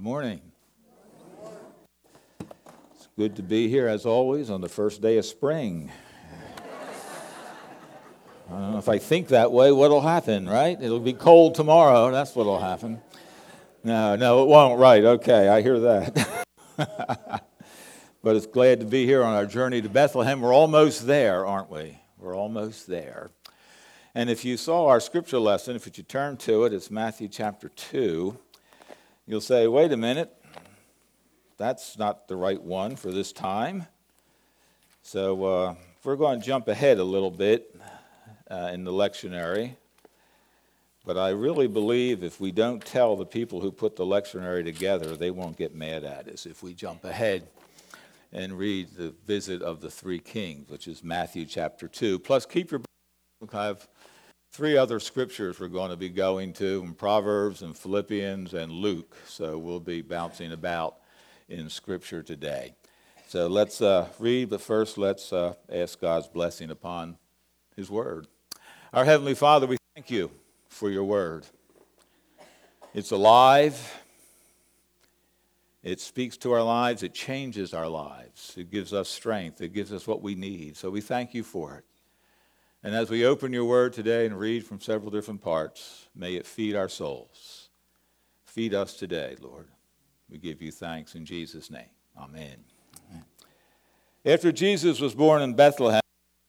Good morning. It's good to be here, as always, on the first day of spring. I don't know if I think that way, what'll happen, right? It'll be cold tomorrow, that's what'll happen. No, it won't, right, okay, I hear that. But it's glad to be here on our journey to Bethlehem. We're almost there, aren't we? We're almost there. And if you saw our scripture lesson, if you turn to it, it's Matthew chapter 2. You'll say, wait a minute, that's not the right one for this time. So we're going to jump ahead a little bit in the lectionary. But I really believe if we don't tell the people who put the lectionary together, they won't get mad at us if we jump ahead and read the visit of the three kings, which is Matthew chapter 2. Plus, keep your book. I have three other scriptures we're going to be going to, in Proverbs and Philippians and Luke. So we'll be bouncing about in scripture today. So let's read, but first let's ask God's blessing upon his word. Our Heavenly Father, we thank you for your word. It's alive. It speaks to our lives. It changes our lives. It gives us strength. It gives us what we need. So we thank you for it. And as we open your word today and read from several different parts, may it feed our souls. Feed us today, Lord. We give you thanks in Jesus' name. Amen. After Jesus was born in Bethlehem,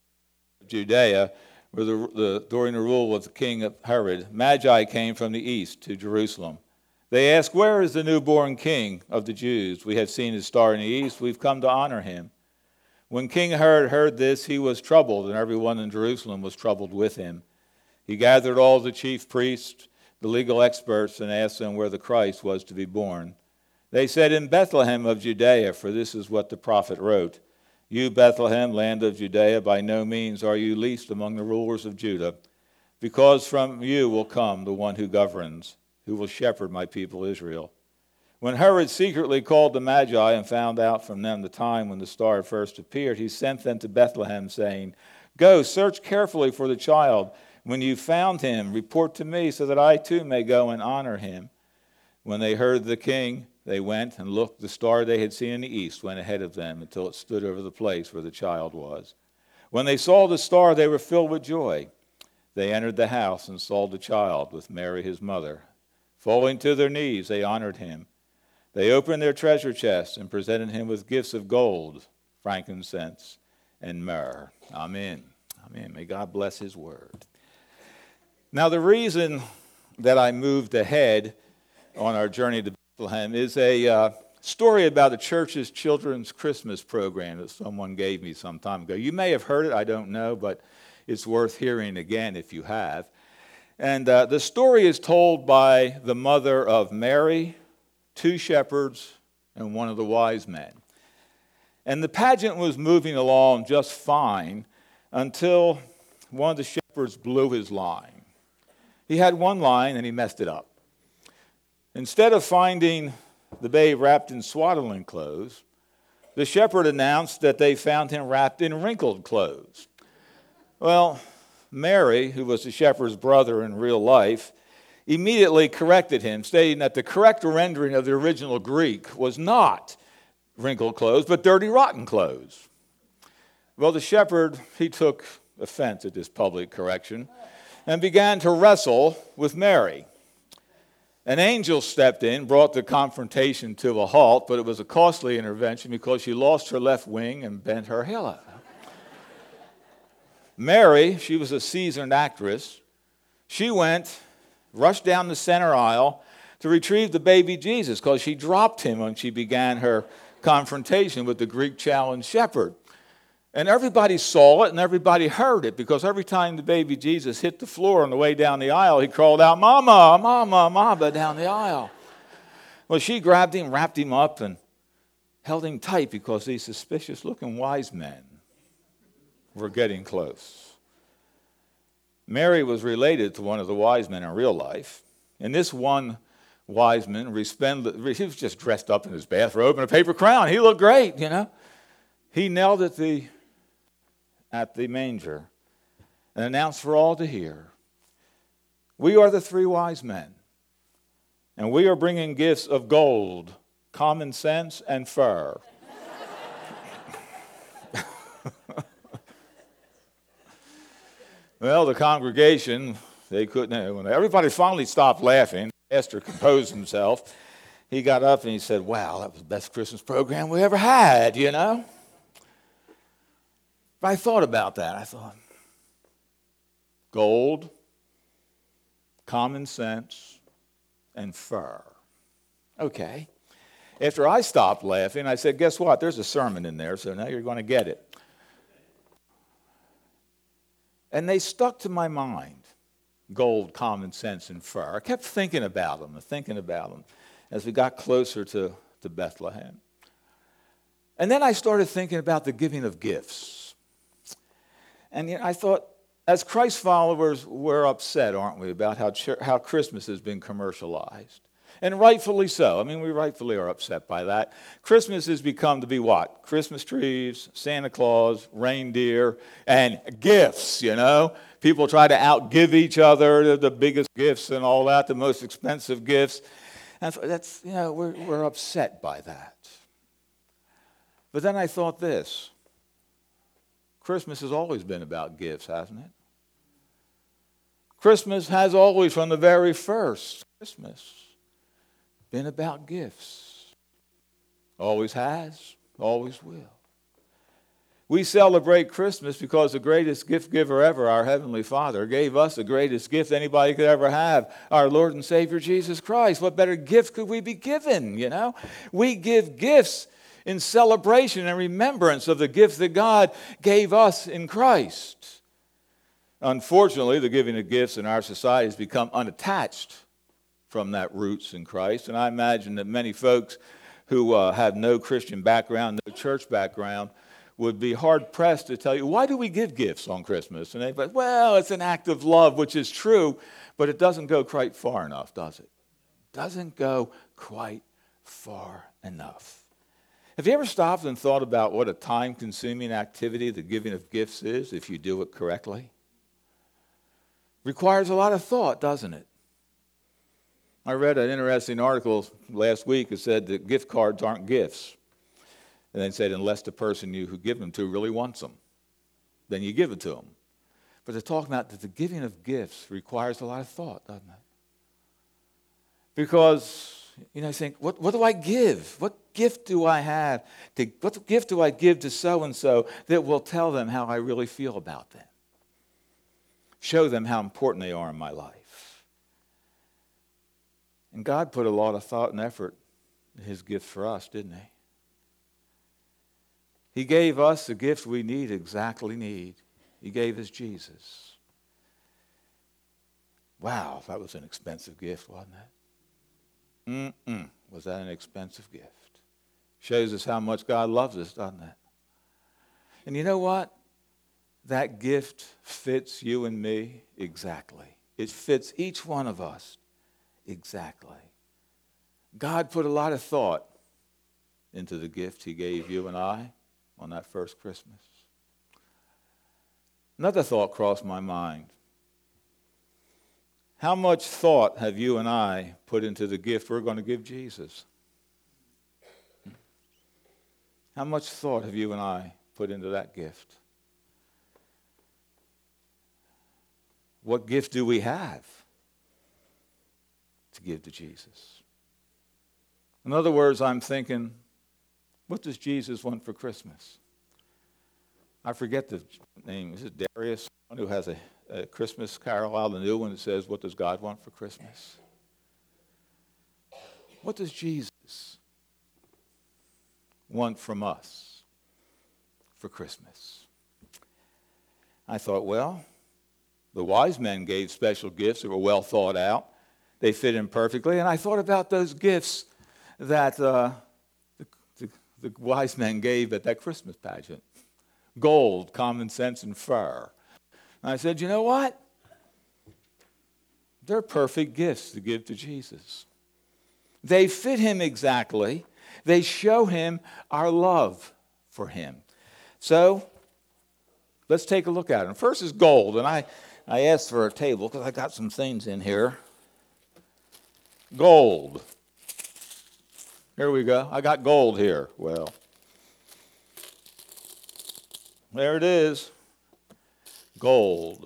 Judea, where during the rule of the king of Herod, Magi came from the east to Jerusalem. They asked, "Where is the newborn king of the Jews? We have seen his star in the east. We've come to honor him." When King Herod heard this, he was troubled, and everyone in Jerusalem was troubled with him. He gathered all the chief priests, the legal experts, and asked them where the Christ was to be born. They said, "In Bethlehem of Judea, for this is what the prophet wrote. You, Bethlehem, land of Judea, by no means are you least among the rulers of Judah, because from you will come the one who governs, who will shepherd my people Israel." When Herod secretly called the Magi and found out from them the time when the star had first appeared, he sent them to Bethlehem, saying, "Go, search carefully for the child. When you found him, report to me, so that I too may go and honor him." When they heard the king, they went and looked. The star they had seen in the east went ahead of them until it stood over the place where the child was. When they saw the star, they were filled with joy. They entered the house and saw the child with Mary his mother. Falling to their knees, they honored him. They opened their treasure chests and presented him with gifts of gold, frankincense, and myrrh. Amen. Amen. May God bless his word. Now, the reason that I moved ahead on our journey to Bethlehem is a story about the church's children's Christmas program that someone gave me some time ago. You may have heard it, I don't know, but it's worth hearing again if you have. And the story is told by the mother of Mary, two shepherds, and one of the wise men. And the pageant was moving along just fine until one of the shepherds blew his line. He had one line and he messed it up. Instead of finding the babe wrapped in swaddling clothes, the shepherd announced that they found him wrapped in wrinkled clothes. Well, Mary, who was the shepherd's brother in real life, immediately corrected him, stating that the correct rendering of the original Greek was not wrinkled clothes, but dirty, rotten clothes. Well, the shepherd, he took offense at this public correction and began to wrestle with Mary. An angel stepped in, brought the confrontation to a halt, but it was a costly intervention because she lost her left wing and bent her halo. Mary, she was a seasoned actress. She rushed down the center aisle to retrieve the baby Jesus because she dropped him when she began her confrontation with the Greek challenged shepherd. And everybody saw it and everybody heard it because every time the baby Jesus hit the floor on the way down the aisle, he crawled out, "Mama, Mama, Mama," down the aisle. Well, she grabbed him, wrapped him up, and held him tight because these suspicious-looking wise men were getting close. Mary was related to one of the wise men in real life. And this one wise man, he was just dressed up in his bathrobe and a paper crown. He looked great, you know. He knelt at the manger and announced for all to hear, "We are the three wise men. And we are bringing gifts of gold, common sense, and fur. Well, the congregation, they couldn't. When everybody finally stopped laughing, Esther composed himself. He got up and he said, wow, that was the best Christmas program we ever had, you know. But I thought about that. I thought, gold, common sense, and fur. Okay. After I stopped laughing, I said, guess what? There's a sermon in there, so now you're going to get it. And they stuck to my mind, gold, common sense, and fur. I kept thinking about them as we got closer to Bethlehem. And then I started thinking about the giving of gifts. And I thought, as Christ followers, we're upset, aren't we, about how Christmas has been commercialized. And rightfully so. I mean, we rightfully are upset by that. Christmas has become to be what? Christmas trees, Santa Claus, reindeer, and gifts, you know. People try to outgive each other, the biggest gifts and all that, the most expensive gifts. And that's, you know, we're upset by that. But then I thought this. Christmas has always been about gifts, hasn't it? Christmas has always, from the very first Christmas, been about gifts. Always has, always will. We celebrate Christmas because the greatest gift giver ever, our Heavenly Father, gave us the greatest gift anybody could ever have, our Lord and Savior Jesus Christ. What better gift could we be given, you know? We give gifts in celebration and remembrance of the gift that God gave us in Christ. Unfortunately, the giving of gifts in our society has become unattached from that roots in Christ. And I imagine that many folks who have no Christian background, no church background, would be hard-pressed to tell you, why do we give gifts on Christmas? And they say, well, it's an act of love, which is true, but it doesn't go quite far enough, does it? Doesn't go quite far enough. Have you ever stopped and thought about what a time-consuming activity the giving of gifts is if you do it correctly? Requires a lot of thought, doesn't it? I read an interesting article last week that said that gift cards aren't gifts. And they said unless the person you who give them to really wants them, then you give it to them. But they're talking about that the giving of gifts requires a lot of thought, doesn't it? Because, you know, you think, what do I give? What gift do I have? What gift do I give to so-and-so that will tell them how I really feel about them? Show them how important they are in my life. And God put a lot of thought and effort in his gift for us, didn't he? He gave us the gift we exactly need. He gave us Jesus. Wow, that was an expensive gift, wasn't it? Was that an expensive gift? Shows us how much God loves us, doesn't it? And you know what? That gift fits you and me exactly. It fits each one of us exactly. God put a lot of thought into the gift he gave you and I on that first Christmas. Another thought crossed my mind. How much thought have you and I put into the gift we're going to give Jesus? How much thought have you and I put into that gift? What gift do we have to give to Jesus? In other words, I'm thinking, what does Jesus want for Christmas? I forget the name. Is it Darius, one who has a Christmas carol out, the new one that says, what does God want for Christmas? What does Jesus want from us for Christmas? I thought, well, the wise men gave special gifts that were well thought out. They fit in perfectly. And I thought about those gifts that the wise men gave at that Christmas pageant. Gold, common sense, and fur. And I said, you know what? They're perfect gifts to give to Jesus. They fit him exactly. They show him our love for him. So, let's take a look at them. First is gold. And I asked for a table because I got some things in here Gold. Here we go. I got gold here. Well, there it is. Gold.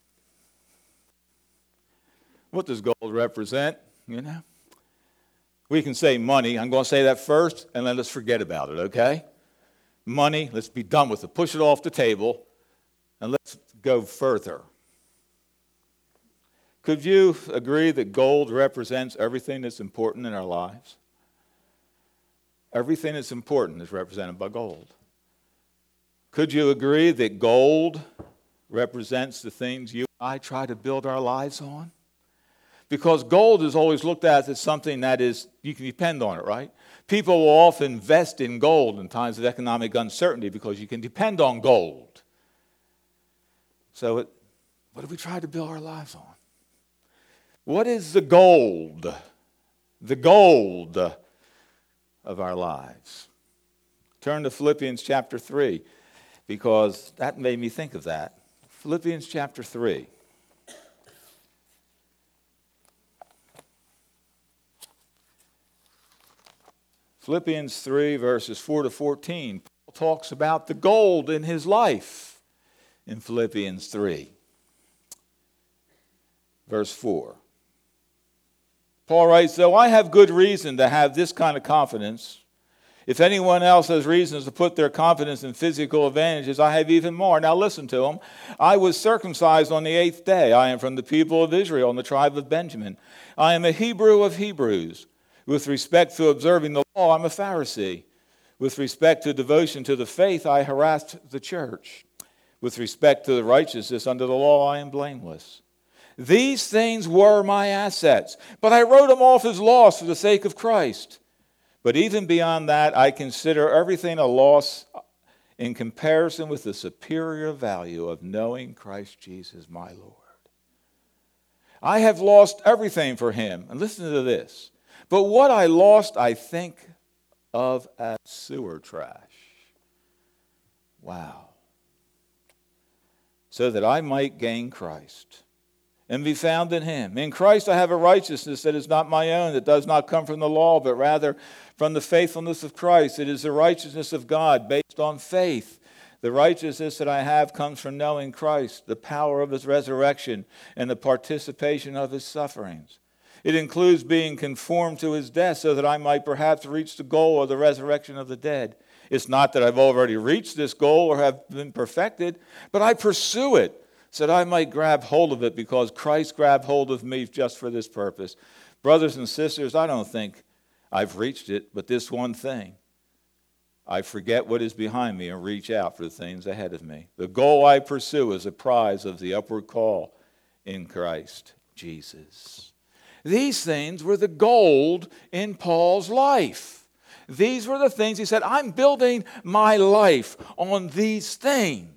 What does gold represent? You know? We can say money. I'm going to say that first, and then let's forget about it, okay? Money, let's be done with it. Push it off the table, and let's go further. Could you agree that gold represents everything that's important in our lives? Everything that's important is represented by gold. Could you agree that gold represents the things you and I try to build our lives on? Because gold is always looked at as something that is, you can depend on it, right? People will often invest in gold in times of economic uncertainty because you can depend on gold. So what do we try to build our lives on? What is the gold? The gold of our lives. Turn to Philippians chapter 3, because that made me think of that. Philippians chapter 3. Philippians 3, verses 4 to 14. Paul talks about the gold in his life in Philippians 3. Verse 4. Paul writes, though I have good reason to have this kind of confidence, if anyone else has reasons to put their confidence in physical advantages, I have even more. Now listen to him. I was circumcised on the 8th day. I am from the people of Israel, and the tribe of Benjamin. I am a Hebrew of Hebrews. With respect to observing the law, I'm a Pharisee. With respect to devotion to the faith, I harassed the church. With respect to the righteousness under the law, I am blameless. These things were my assets, but I wrote them off as loss for the sake of Christ. But even beyond that, I consider everything a loss in comparison with the superior value of knowing Christ Jesus, my Lord. I have lost everything for him. And listen to this. But what I lost, I think of as sewer trash. Wow. So that I might gain Christ and be found in him. In Christ I have a righteousness that is not my own, that does not come from the law, but rather from the faithfulness of Christ. It is the righteousness of God based on faith. The righteousness that I have comes from knowing Christ, the power of his resurrection, and the participation of his sufferings. It includes being conformed to his death so that I might perhaps reach the goal of the resurrection of the dead. It's not that I've already reached this goal or have been perfected, but I pursue it so that I might grab hold of it because Christ grabbed hold of me just for this purpose. Brothers and sisters, I don't think I've reached it, but this one thing. I forget what is behind me and reach out for the things ahead of me. The goal I pursue is a prize of the upward call in Christ Jesus. These things were the gold in Paul's life. These were the things he said, I'm building my life on these things.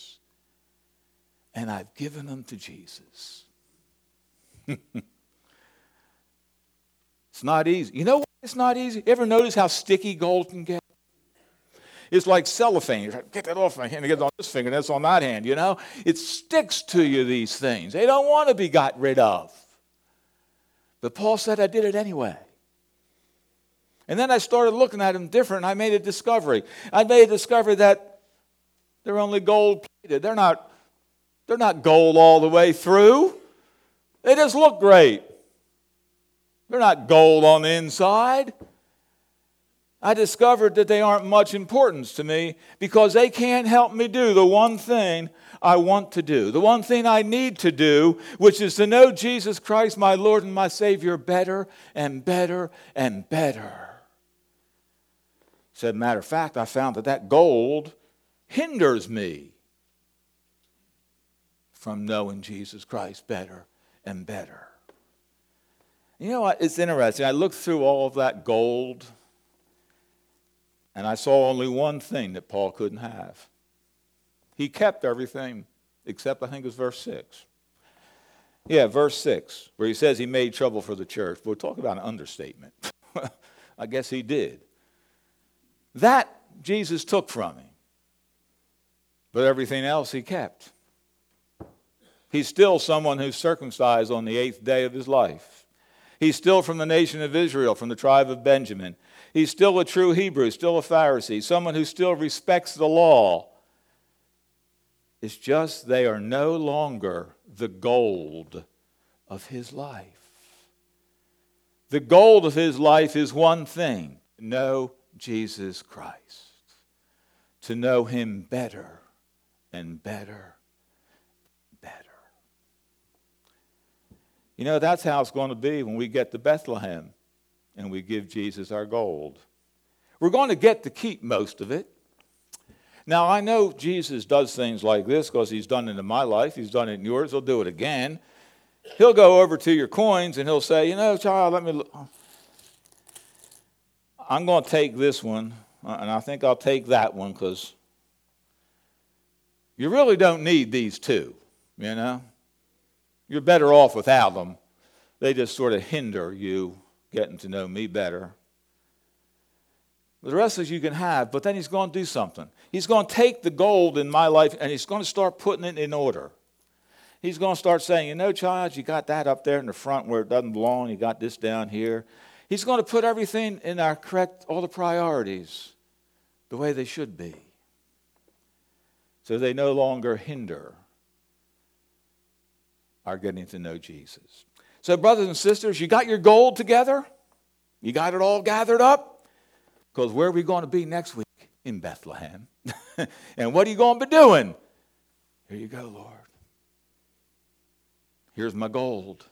And I've given them to Jesus. It's not easy. You know why it's not easy? You ever notice how sticky gold can get? It's like cellophane. You get that off my hand, it gets on this finger, and that's on that hand, you know? It sticks to you, these things. They don't want to be got rid of. But Paul said, I did it anyway. And then I started looking at them different, and I made a discovery. I made a discovery that they're only gold plated. They're not gold all the way through. They just look great. They're not gold on the inside. I discovered that they aren't much importance to me because they can't help me do the one thing I want to do, the one thing I need to do, which is to know Jesus Christ, my Lord and my Savior, better and better and better. Said, matter of fact, I found that gold hinders me from knowing Jesus Christ better and better. You know what? It's interesting. I looked through all of that gold, and I saw only one thing that Paul couldn't have. He kept everything except, I think it was verse 6. Yeah, verse 6, where he says he made trouble for the church. We'll talk about an understatement. I guess he did. That Jesus took from him. But everything else he kept. He's still someone who's circumcised on the 8th day of his life. He's still from the nation of Israel, from the tribe of Benjamin. He's still a true Hebrew, still a Pharisee, someone who still respects the law. It's just they are no longer the gold of his life. The gold of his life is one thing: know Jesus Christ. To know him better and better and better. You know, that's how it's going to be when we get to Bethlehem and we give Jesus our gold. We're going to get to keep most of it. Now, I know Jesus does things like this because he's done it in my life. He's done it in yours. He'll do it again. He'll go over to your coins and he'll say, you know, child, I'm going to take this one, and I think I'll take that one because you really don't need these two, you know. You're better off without them. They just sort of hinder you getting to know me better. The rest of you can have, but then he's going to do something. He's going to take the gold in my life and he's going to start putting it in order. He's going to start saying, you know, child, you got that up there in the front where it doesn't belong. You got this down here. He's going to put everything in our correct, all the priorities, the way they should be. So they no longer hinder our getting to know Jesus. So brothers and sisters, you got your gold together? You got it all gathered up? Because where are we going to be next week? In Bethlehem. And what are you going to be doing? Here you go, Lord. Here's my gold.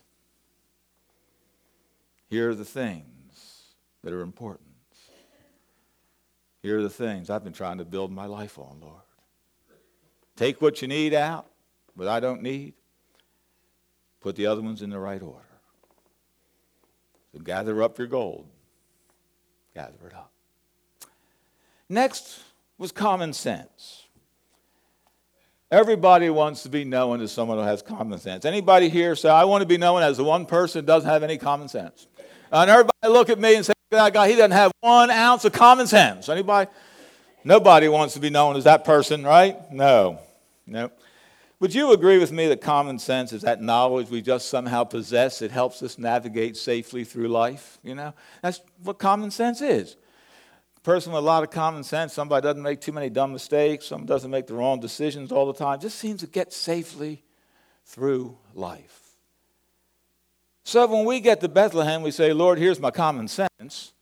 Here are the things that are important. Here are the things I've been trying to build my life on, Lord. Take what you need out, what I don't need. Put the other ones in the right order. So gather up your gold. Gather it up. Next was common sense. Everybody wants to be known as someone who has common sense. Anybody here say, I want to be known as the one person who doesn't have any common sense? And everybody look at me and say, that guy, he doesn't have 1 ounce of common sense. Anybody? Nobody wants to be known as that person, right? No. Would you agree with me that common sense is that knowledge we just somehow possess? It helps us navigate safely through life, you know? That's what common sense is. A person with a lot of common sense, somebody doesn't make too many dumb mistakes, someone doesn't make the wrong decisions all the time, just seems to get safely through life. So when we get to Bethlehem, we say, Lord, here's my common sense.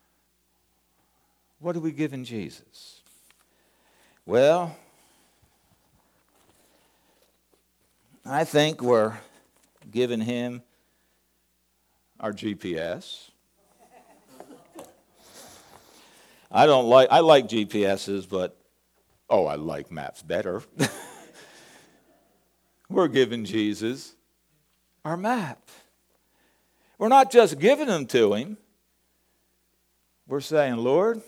What are we giving Jesus? Well, I think we're giving him our GPS. I like GPSs, but, I like maps better. We're giving Jesus our map. We're not just giving them to him. We're saying, Lord,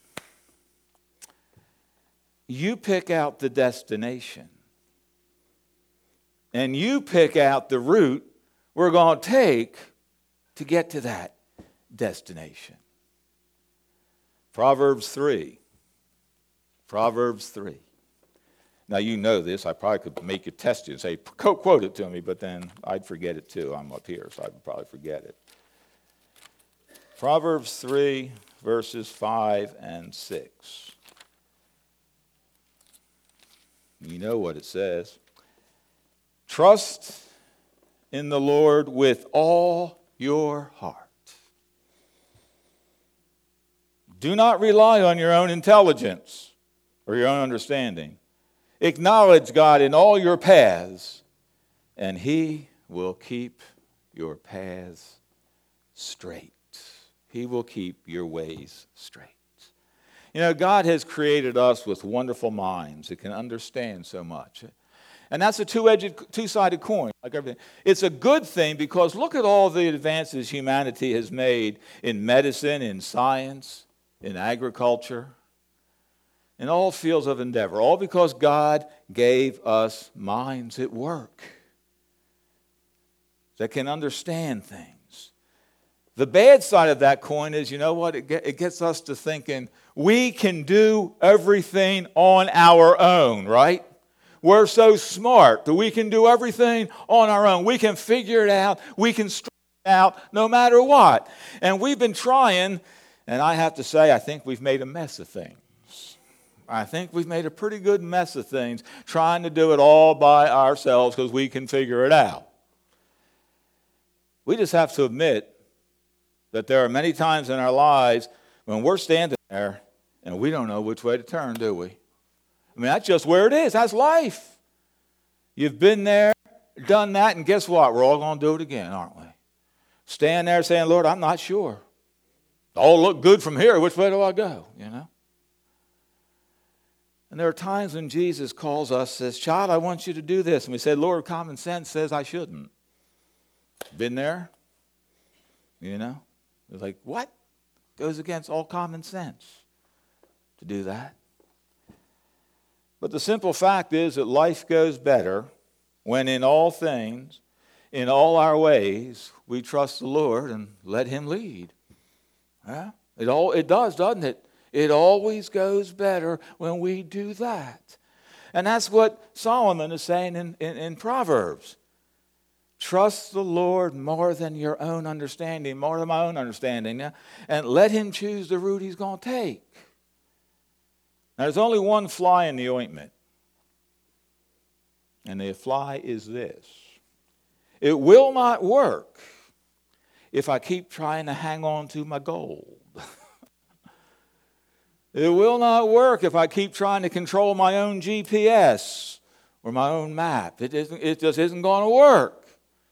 you pick out the destination. And you pick out the route we're going to take to get to that destination. Proverbs 3. Now, you know this. I probably could make you test you and say, quote it to me, but then I'd forget it too. I'm up here, so I'd probably forget it. Proverbs 3, verses 5 and 6. You know what it says. Trust in the Lord with all your heart. Do not rely on your own intelligence or your own understanding. Acknowledge God in all your paths, and he will keep your paths straight. He will keep your ways straight. You know, God has created us with wonderful minds that can understand so much. And that's a two-sided coin, like everything. It's a good thing because look at all the advances humanity has made in medicine, in science, in agriculture, in all fields of endeavor, all because God gave us minds at work that can understand things. The bad side of that coin is, you know what, it gets us to thinking we can do everything on our own, right? We're so smart that we can do everything on our own. We can figure it out. We can out no matter what. And we've been trying, and I have to say, I think we've made a mess of things. I think we've made a pretty good mess of things trying to do it all by ourselves because we can figure it out. We just have to admit that there are many times in our lives when we're standing there and we don't know which way to turn, do we? I mean, that's just where it is. That's life. You've been there, done that, and guess what? We're all going to do it again, aren't we? Stand there saying, Lord, I'm not sure. All look good from here. Which way do I go? You know? And there are times when Jesus calls us, says, child, I want you to do this. And we say, Lord, common sense says I shouldn't. Been there? You know? It's like, what? Goes against all common sense to do that. But the simple fact is that life goes better when in all things, in all our ways, we trust the Lord and let Him lead. Yeah? It does, doesn't it? It always goes better when we do that. And that's what Solomon is saying in Proverbs. Trust the Lord more than your own understanding, more than my own understanding, and let Him choose the route He's going to take. Now, there's only one fly in the ointment, and the fly is this. It will not work if I keep trying to hang on to my gold. It will not work if I keep trying to control my own GPS or my own map. It just isn't going to work.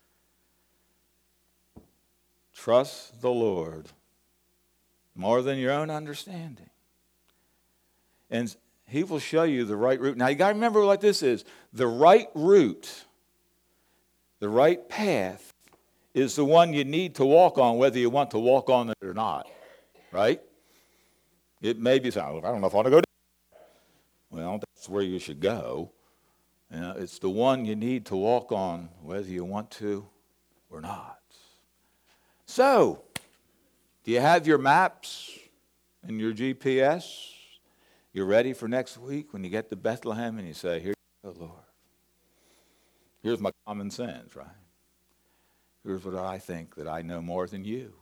Trust the Lord more than your own understanding. And He will show you the right route. Now, you got to remember what this is. The right route, the right path, is the one you need to walk on, whether you want to walk on it or not. Right? It may be, I don't know if I want to go down. Well, that's where you should go. It's the one you need to walk on, whether you want to or not. So, do you have your maps and your GPS? You're ready for next week when you get to Bethlehem and you say, here you go, Lord. Here's my common sense, right? Here's what I think that I know more than you.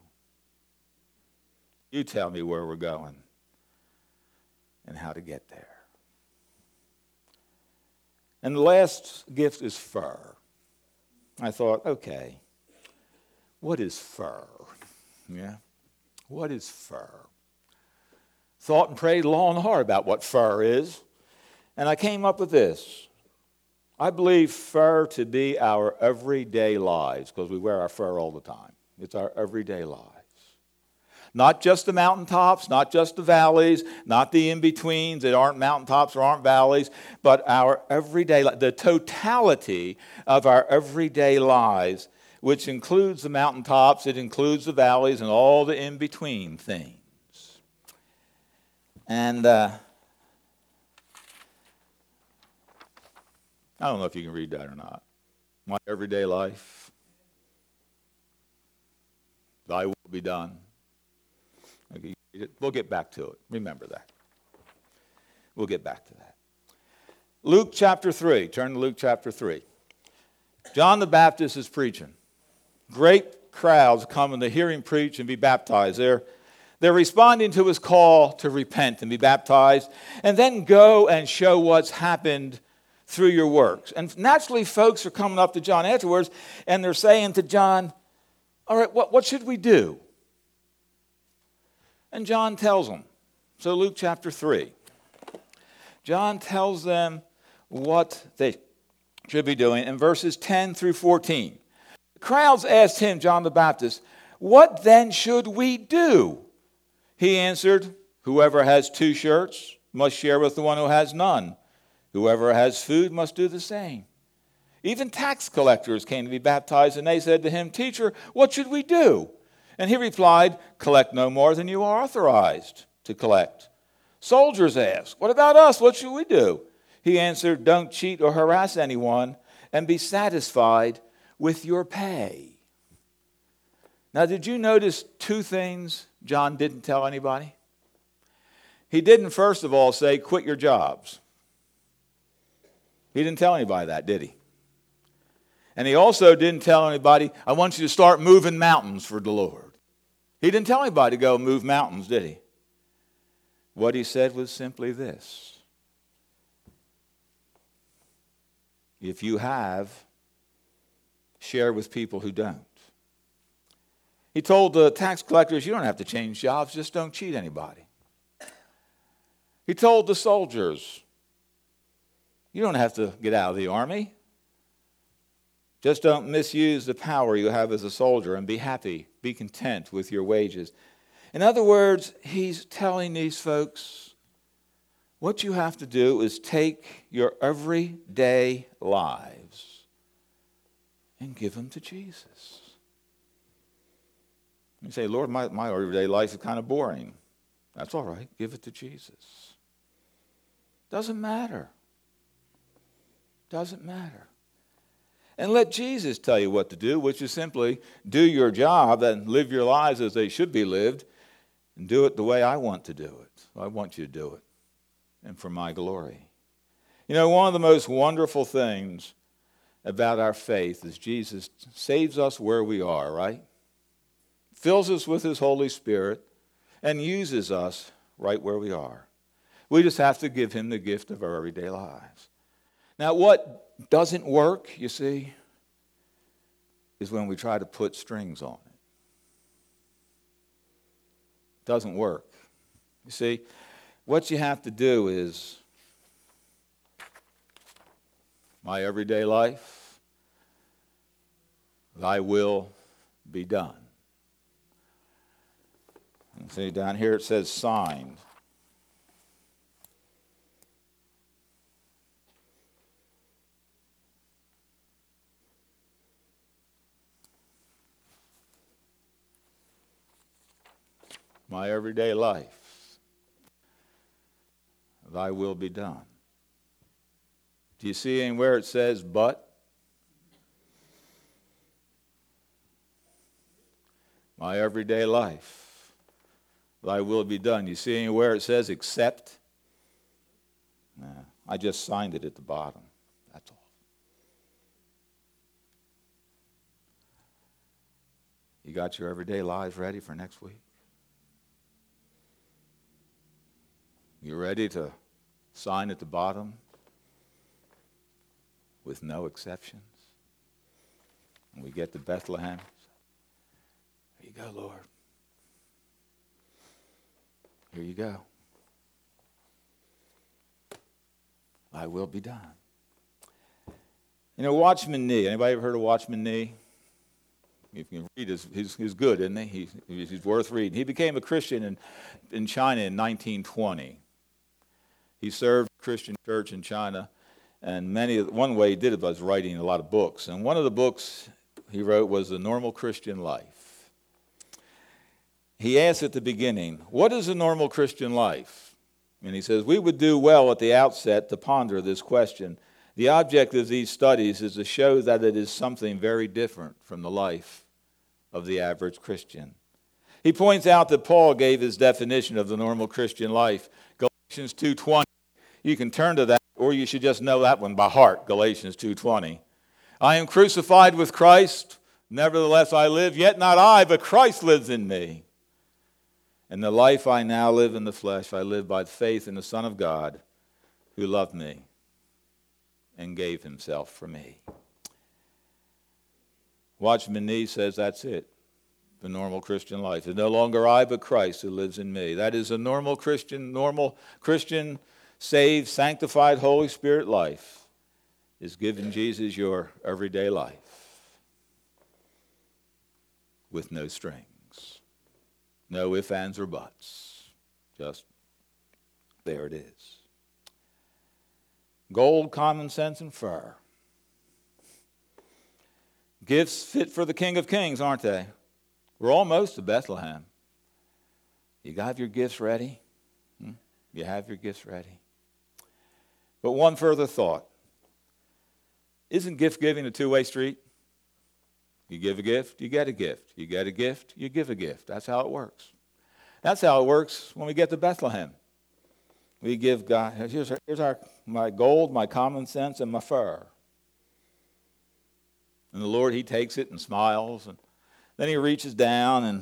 You tell me where we're going and how to get there. And the last gift is fur. I thought, okay, what is fur? Yeah, what is fur? Thought and prayed long and hard about what fur is, and I came up with this. I believe fur to be our everyday lives, because we wear our fur all the time. It's our everyday lives. Not just the mountaintops, not just the valleys, not the in-betweens that aren't mountaintops or aren't valleys, but our everyday life, the totality of our everyday lives, which includes the mountaintops, it includes the valleys, and all the in-between things. And I don't know if you can read that or not. My everyday life, thy will be done. Okay, we'll get back to it. Remember that. We'll get back to that. Luke chapter 3. Turn to Luke chapter 3. John the Baptist is preaching. Great crowds coming to hear him preach and be baptized. They're responding to his call to repent and be baptized, and then go and show what's happened through your works. And naturally, folks are coming up to John afterwards, and they're saying to John, all right, what should we do? And John tells them. So Luke chapter 3. John tells them what they should be doing in verses 10 through 14. The crowds asked him, John the Baptist, what then should we do? He answered, whoever has 2 shirts must share with the one who has none. Whoever has food must do the same. Even tax collectors came to be baptized, and they said to him, Teacher, what should we do? And he replied, collect no more than you are authorized to collect. Soldiers asked, what about us? What should we do? He answered, don't cheat or harass anyone, and be satisfied with your pay. Now, did you notice 2 things John didn't tell anybody? He didn't, first of all, say, quit your jobs. He didn't tell anybody that, did he? And he also didn't tell anybody, I want you to start moving mountains for the Lord. He didn't tell anybody to go move mountains, did he? What he said was simply this. If you have, share with people who don't. He told the tax collectors, you don't have to change jobs, just don't cheat anybody. He told the soldiers, you don't have to get out of the army. Just don't misuse the power you have as a soldier and be happy, be content with your wages. In other words, he's telling these folks, what you have to do is take your everyday lives and give them to Jesus. You say, Lord, my everyday life is kind of boring. That's all right. Give it to Jesus. Doesn't matter. Doesn't matter. And let Jesus tell you what to do, which is simply do your job and live your lives as they should be lived and do it the way I want to do it. I want you to do it, and for my glory. You know, one of the most wonderful things about our faith is Jesus saves us where we are, right? Fills us with his Holy Spirit and uses us right where we are. We just have to give him the gift of our everyday lives. Now, what doesn't work, you see, is when we try to put strings on it. Doesn't work. You see, what you have to do is my everyday life, thy will be done. And see, down here it says signed. My everyday life, thy will be done. Do you see anywhere it says but? My everyday life, thy will be done. You see anywhere it says except? Nah, I just signed it at the bottom. That's all. You got your everyday lives ready for next week? You ready to sign at the bottom with no exceptions? When we get to Bethlehem, here you go, Lord. Here you go. Thy will be done. You know, Watchman Nee. Anybody ever heard of Watchman Nee? If you can read, he's good, isn't he? He's worth reading. He became a Christian in China in 1920. He served the Christian church in China, and one way he did it was writing a lot of books. And one of the books he wrote was The Normal Christian Life. He asked at the beginning, what is a normal Christian life? And he says, we would do well at the outset to ponder this question. The object of these studies is to show that it is something very different from the life of the average Christian. He points out that Paul gave his definition of the normal Christian life, Galatians 2:20. You can turn to that, or you should just know that one by heart, Galatians 2:20. I am crucified with Christ, nevertheless I live, yet not I, but Christ lives in me. And the life I now live in the flesh, I live by faith in the Son of God, who loved me and gave himself for me. Watchman Nee says that's it. The normal Christian life. It's no longer I, but Christ who lives in me. That is a normal Christian, saved, sanctified, Holy Spirit life is giving Jesus your everyday life with no strings. No ifs, ands, or buts. Just there it is. Gold, common sense, and fur. Gifts fit for the King of Kings, aren't they? We're almost to Bethlehem. You got your gifts ready? You have your gifts ready? But one further thought. Isn't gift giving a two-way street? You give a gift, you get a gift. You get a gift, you give a gift. That's how it works. That's how it works when we get to Bethlehem. We give God, here's my gold, my common sense, and my fur. And the Lord, he takes it and smiles. And then he reaches down and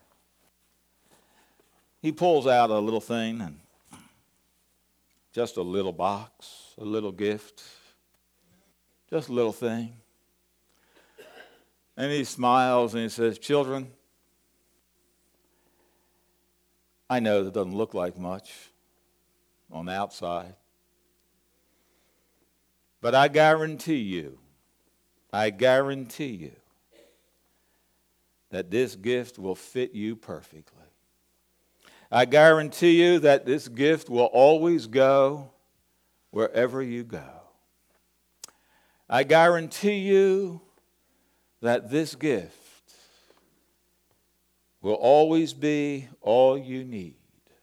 he pulls out a little thing, and just a little box, a little gift, just a little thing. And he smiles and he says, children, I know that doesn't look like much on the outside, but I guarantee you that this gift will fit you perfectly. I guarantee you that this gift will always go wherever you go. I guarantee you that this gift will always be all you need,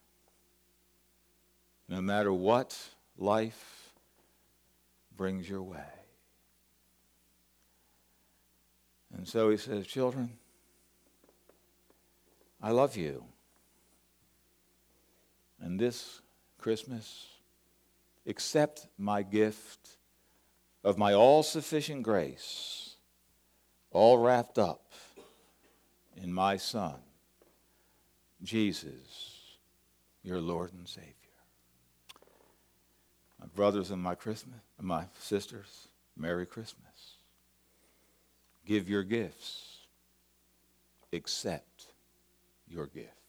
no matter what life brings your way. And so he says, children, I love you. And this Christmas, accept my gift of my all-sufficient grace, all wrapped up in my Son, Jesus, your Lord and Savior. My brothers and my sisters, Merry Christmas. Give your gifts. Accept your gift.